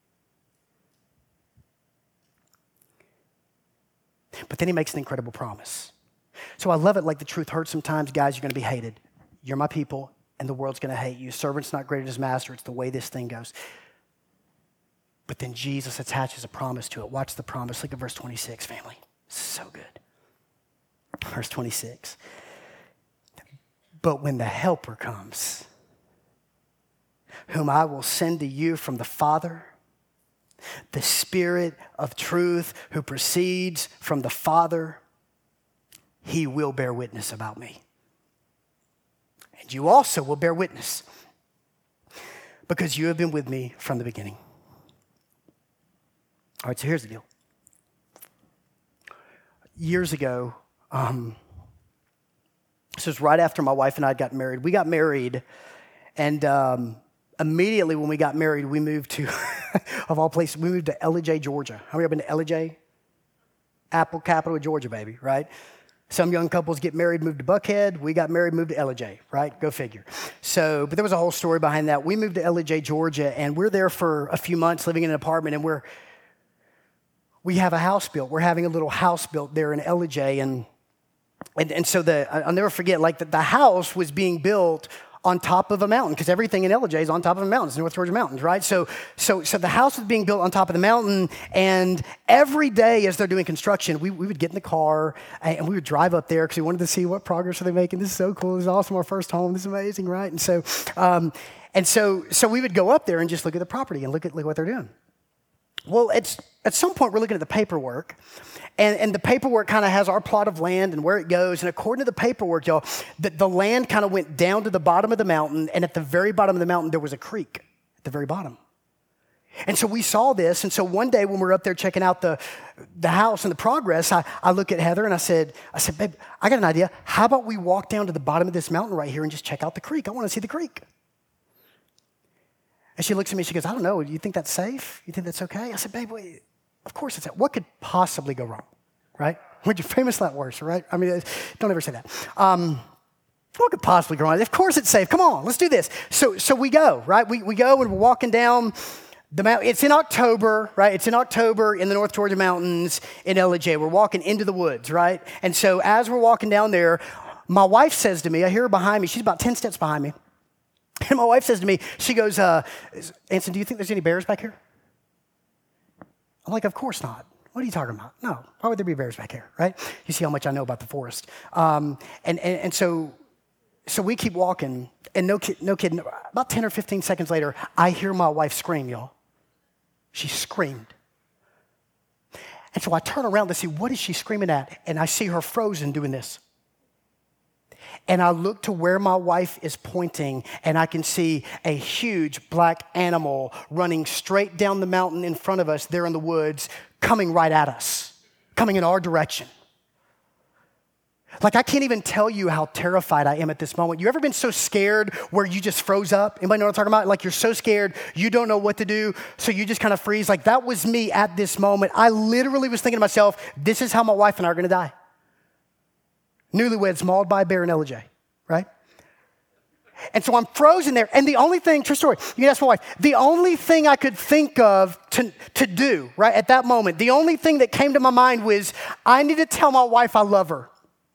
But then he makes an incredible promise. So I love it like the truth hurts sometimes. Guys, you're going to be hated. You're my people, and the world's going to hate you. Servant's not greater than his master. It's the way this thing goes. But then Jesus attaches a promise to it. Watch the promise. Look at verse 26, family. So good. Verse 26. But when the Helper comes, whom I will send to you from the Father, the Spirit of truth who proceeds from the Father, he will bear witness about me. And you also will bear witness because you have been with me from the beginning. All right, so here's the deal. Years ago, this was right after my wife and I got married. We got married, and immediately when we got married, we moved to, of all places, we moved to Ellijay, Georgia. How many ever been to Ellijay? Apple capital of Georgia, baby, right? Some young couples get married, move to Buckhead. We got married, moved to Ellijay, right? Go figure. So, but there was a whole story behind that. We moved to Ellijay, Georgia, and we're there for a few months living in an apartment, and we have a house built. We're having a little house built there in Ellijay, and so I'll never forget, like the house was being built on top of a mountain, because everything in Ellijay is on top of a mountain. It's North Georgia mountains, right? So the house was being built on top of the mountain, and every day as they're doing construction, we would get in the car, and we would drive up there because we wanted to see what progress are they making. This is so cool. This is awesome. Our first home. This is amazing, right? And so we would go up there and just look at the property and look at what they're doing. Well, at some point, we're looking at the paperwork, and the paperwork kind of has our plot of land and where it goes. And according to the paperwork, y'all, the land kind of went down to the bottom of the mountain, and at the very bottom of the mountain, there was a creek at the very bottom. And so we saw this, and so one day when we were up there checking out the house and the progress, I look at Heather, and I said, babe, I got an idea. How about we walk down to the bottom of this mountain right here and just check out the creek? I want to see the creek. And she looks at me, she goes, I don't know, do you think that's safe? You think that's okay? I said, babe, wait, of course it's safe. What could possibly go wrong, right? When you're famous, not worse, right? I mean, don't ever say that. What could possibly go wrong? Of course it's safe. Come on, let's do this. So we go, right? We go and we're walking down It's in October, right? It's in October in the North Georgia mountains in LJ. We're walking into the woods, right? And so as we're walking down there, my wife says to me, I hear her behind me. She's about 10 steps behind me. And my wife says to me, she goes, Anson, do you think there's any bears back here? I'm like, of course not. What are you talking about? No, why would there be bears back here, right? You see how much I know about the forest. And so we keep walking, and no kidding, about 10 or 15 seconds later, I hear my wife scream, y'all. She screamed. And so I turn around to see what is she screaming at, and I see her frozen doing this. And I look to where my wife is pointing, and I can see a huge black animal running straight down the mountain in front of us there in the woods, coming right at us, coming in our direction. Like, I can't even tell you how terrified I am at this moment. You ever been so scared where you just froze up? Anybody know what I'm talking about? Like, you're so scared, you don't know what to do, so you just kind of freeze. Like, that was me at this moment. I literally was thinking to myself, this is how my wife and I are going to die. Newlyweds mauled by a bear in LJ, right? And so I'm frozen there. And the only thing, true story, you can ask my wife, the only thing I could think of to do, right, at that moment, the only thing that came to my mind was, I need to tell my wife I love her.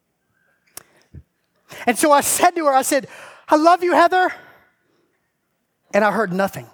And so I said to her, I said, I love you, Heather. And I heard nothing.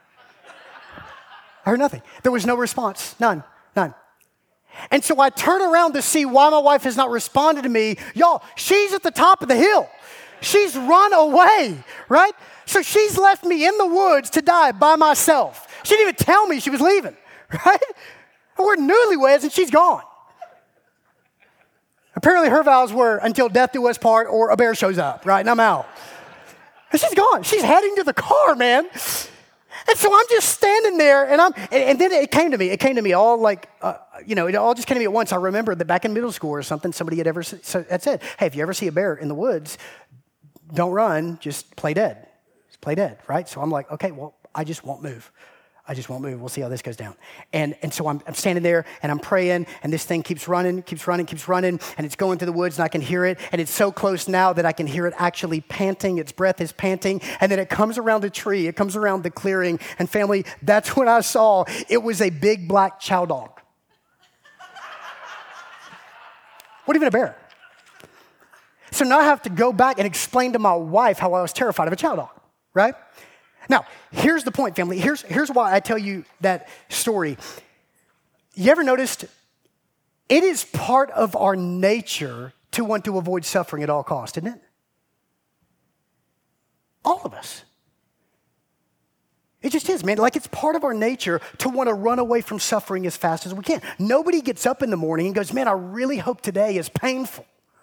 I heard nothing. There was no response. None. And so I turn around to see why my wife has not responded to me. Y'all, she's at the top of the hill. She's run away, right? So she's left me in the woods to die by myself. She didn't even tell me she was leaving, right? We're newlyweds and she's gone. Apparently her vows were until death do us part or a bear shows up, right? And I'm out. And she's gone. She's heading to the car, man. And so I'm just standing there, and then it came to me. It came to me all like, it all just came to me at once. I remember that back in middle school or something, somebody had said, hey, if you ever see a bear in the woods, don't run, just play dead. Just play dead, right? So I'm like, okay, well, I just won't move. We'll see how this goes down. And so I'm standing there and I'm praying, and this thing keeps running, and it's going through the woods, and I can hear it, and it's so close now that I can hear it actually panting. Its breath is panting, and then it comes around a tree, it comes around the clearing, and family, that's when I saw it was a big black chow dog. What even a bear? So now I have to go back and explain to my wife how I was terrified of a chow dog, right? Now, here's the point, family. Here's why I tell you that story. You ever noticed it is part of our nature to want to avoid suffering at all costs, isn't it? All of us. It just is, man. Like, it's part of our nature to want to run away from suffering as fast as we can. Nobody gets up in the morning and goes, man, I really hope today is painful.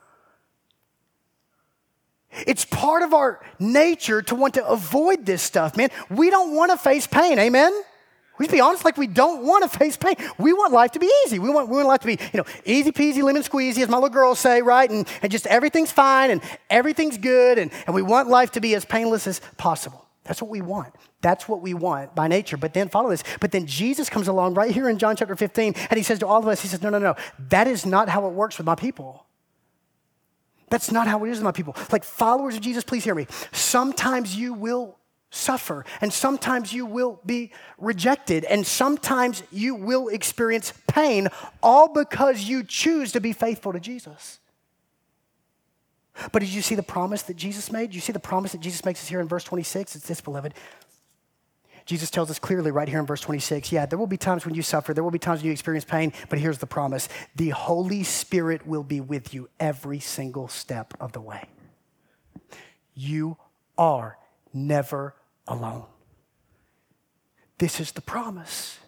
It's part of our nature to want to avoid this stuff, man. We don't want to face pain, amen? We just be honest, like, we don't want to face pain. We want life to be easy. We want life to be, easy peasy, lemon squeezy, as my little girls say, right? And just everything's fine and everything's good, and we want life to be as painless as possible. That's what we want. That's what we want by nature. But then follow this. But then Jesus comes along right here in John chapter 15, and he says to all of us, he says, no. That is not how it works with my people. That's not how it is with my people. Like, followers of Jesus, please hear me. Sometimes you will suffer, and sometimes you will be rejected, and sometimes you will experience pain, all because you choose to be faithful to Jesus. But did you see the promise that Jesus made? You see the promise that Jesus makes us here in verse 26? It's this, beloved. Jesus tells us clearly right here in verse 26, yeah, there will be times when you suffer, there will be times when you experience pain, but here's the promise. The Holy Spirit will be with you every single step of the way. You are never alone. This is the promise.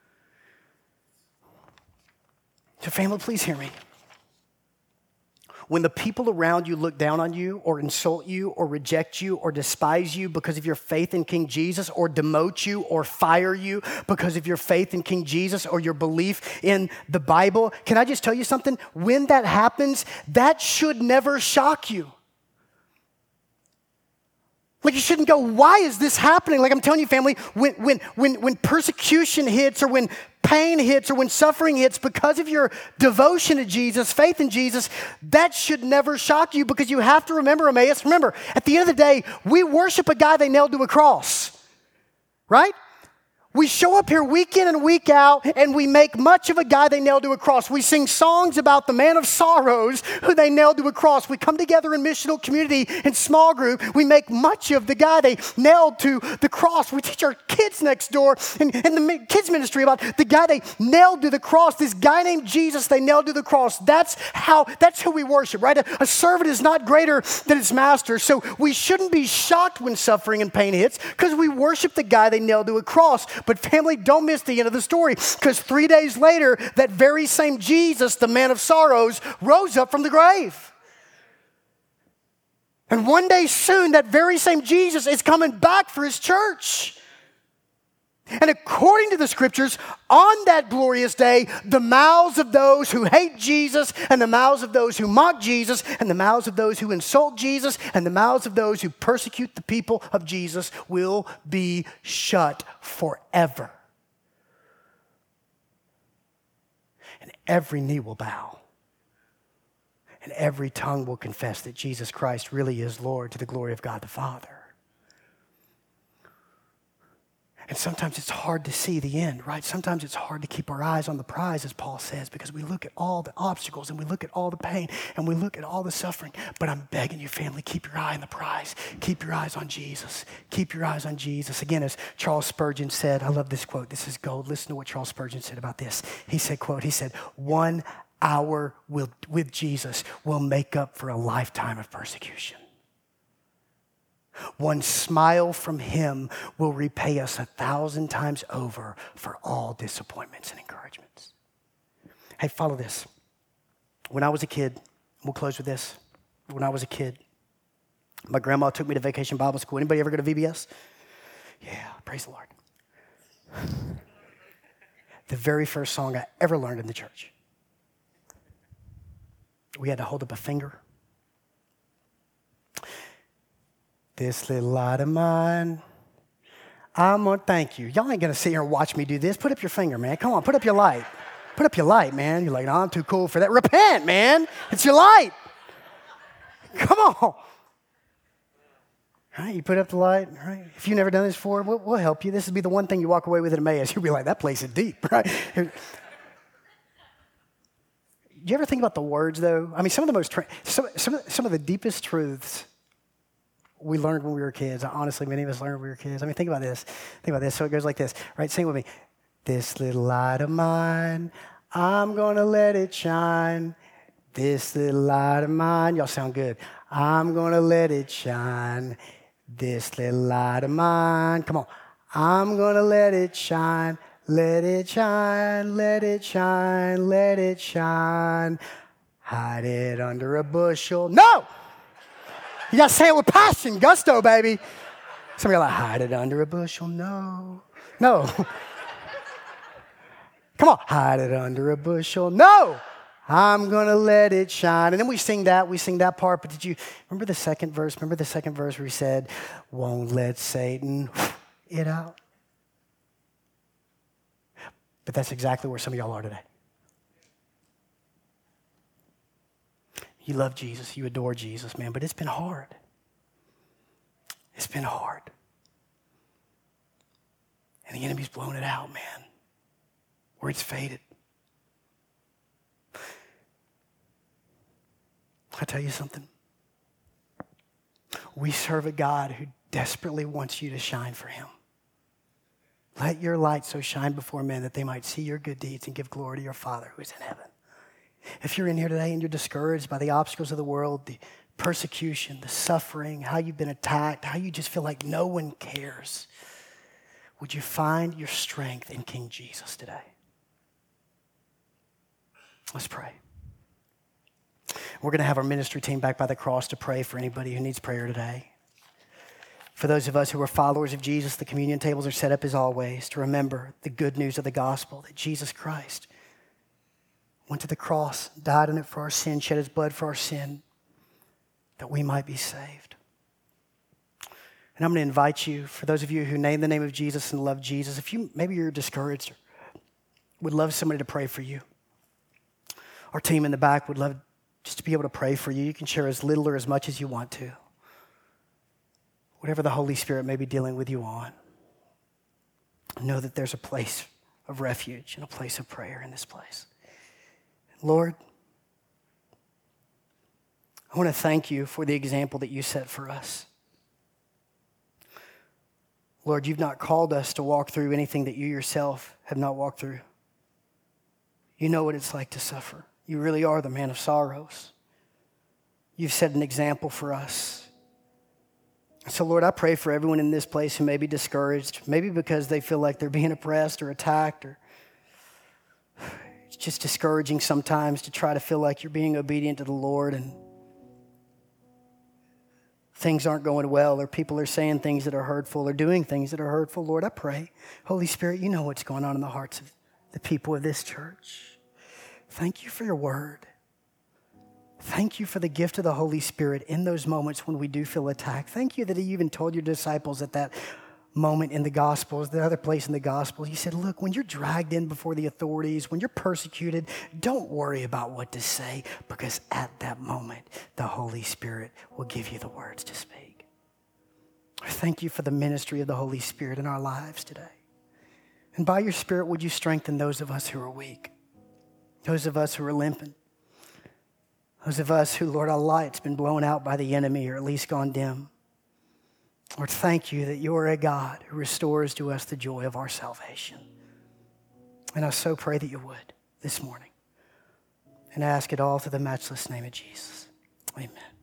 So family, please hear me. When the people around you look down on you or insult you or reject you or despise you because of your faith in King Jesus, or demote you or fire you because of your faith in King Jesus or your belief in the Bible, can I just tell you something? When that happens, that should never shock you. Like, you shouldn't go, why is this happening? Like, I'm telling you, family, when persecution hits, or when pain hits, or when suffering hits because of your devotion to Jesus, faith in Jesus, that should never shock you, because you have to remember, Emmaus, remember, at the end of the day, we worship a guy they nailed to a cross, right? We show up here week in and week out, and we make much of a guy they nailed to a cross. We sing songs about the man of sorrows who they nailed to a cross. We come together in missional community in small group. We make much of the guy they nailed to the cross. We teach our kids next door in the kids ministry about the guy they nailed to the cross, this guy named Jesus they nailed to the cross. That's who we worship, right? A servant is not greater than his master. So we shouldn't be shocked when suffering and pain hits because we worship the guy they nailed to a cross. But family, don't miss the end of the story, because 3 days later, that very same Jesus, the man of sorrows, rose up from the grave. And one day soon, that very same Jesus is coming back for his church. And according to the scriptures, on that glorious day, the mouths of those who hate Jesus, and the mouths of those who mock Jesus, and the mouths of those who insult Jesus, and the mouths of those who persecute the people of Jesus will be shut forever. And every knee will bow, and every tongue will confess that Jesus Christ really is Lord, to the glory of God the Father. And sometimes it's hard to see the end, right? Sometimes it's hard to keep our eyes on the prize, as Paul says, because we look at all the obstacles and we look at all the pain and we look at all the suffering. But I'm begging you, family, keep your eye on the prize. Keep your eyes on Jesus. Keep your eyes on Jesus. Again, as Charles Spurgeon said, I love this quote. This is gold. Listen to what Charles Spurgeon said about this. He said, quote, he said, 1 hour with Jesus will make up for a lifetime of persecution. 1 smile from him will repay us 1,000 times over for all disappointments and encouragements. Hey, follow this. When I was a kid, we'll close with this. When I was a kid, my grandma took me to Vacation Bible School. Anybody ever go to VBS? Yeah, praise the Lord. The very first song I ever learned in the church. We had to hold up a finger. This little light of mine, I'm gonna thank you. Y'all ain't gonna sit here and watch me do this. Put up your finger, man. Come on, put up your light. Put up your light, man. You're like, no, I'm too cool for that. Repent, man. It's your light. Come on. All right, you put up the light. All right. If you've never done this before, we'll help you. This would be the one thing you walk away with at Emmaus. You'll be like, that place is deep, right? Do you ever think about the words, though? I mean, some of the deepest truths we learned when we were kids. Honestly, many of us learned when we were kids. I mean, think about this. Think about this. So it goes like this, right? Sing with me. This little light of mine, I'm going to let it shine. This little light of mine. Y'all sound good. I'm going to let it shine. This little light of mine. Come on. I'm going to let it shine. Let it shine. Let it shine. Let it shine. Hide it under a bushel. No! You got to say it with passion, gusto, baby. Some of you are like, hide it under a bushel. No. No. Come on. Hide it under a bushel. No. I'm going to let it shine. And then we sing that part. But did you remember the second verse? Remember the second verse where he said, won't let Satan it out? But that's exactly where some of y'all are today. You love Jesus, you adore Jesus, man, but it's been hard. It's been hard. And the enemy's blown it out, man, where it's faded. I'll tell you something. We serve a God who desperately wants you to shine for him. Let your light so shine before men that they might see your good deeds and give glory to your Father who is in heaven. If you're in here today and you're discouraged by the obstacles of the world, the persecution, the suffering, how you've been attacked, how you just feel like no one cares, would you find your strength in King Jesus today? Let's pray. We're going to have our ministry team back by the cross to pray for anybody who needs prayer today. For those of us who are followers of Jesus, the communion tables are set up as always to remember the good news of the gospel, that Jesus Christ went to the cross, died on it for our sin, shed his blood for our sin, that we might be saved. And I'm going to invite you, for those of you who name the name of Jesus and love Jesus, if maybe you're discouraged, would love somebody to pray for you. Our team in the back would love just to be able to pray for you. You can share as little or as much as you want to. Whatever the Holy Spirit may be dealing with you on. Know that there's a place of refuge and a place of prayer in this place. Lord, I want to thank you for the example that you set for us. Lord, you've not called us to walk through anything that you yourself have not walked through. You know what it's like to suffer. You really are the man of sorrows. You've set an example for us. So, Lord, I pray for everyone in this place who may be discouraged, maybe because they feel like they're being oppressed or attacked, or it's just discouraging sometimes to try to feel like you're being obedient to the Lord and things aren't going well, or people are saying things that are hurtful or doing things that are hurtful. Lord, I pray, Holy Spirit, you know what's going on in the hearts of the people of this church. Thank you for your word. Thank you for the gift of the Holy Spirit in those moments when we do feel attacked. Thank you that you even told your disciples at that moment in the Gospels, the other place in the Gospels, you said, look, when you're dragged in before the authorities, when you're persecuted, don't worry about what to say, because at that moment, the Holy Spirit will give you the words to speak. Thank you for the ministry of the Holy Spirit in our lives today. And by your Spirit, would you strengthen those of us who are weak, those of us who are limping, those of us who, Lord, our light's been blown out by the enemy or at least gone dim. Lord, thank you that you are a God who restores to us the joy of our salvation. And I so pray that you would this morning. And I ask it all through the matchless name of Jesus. Amen.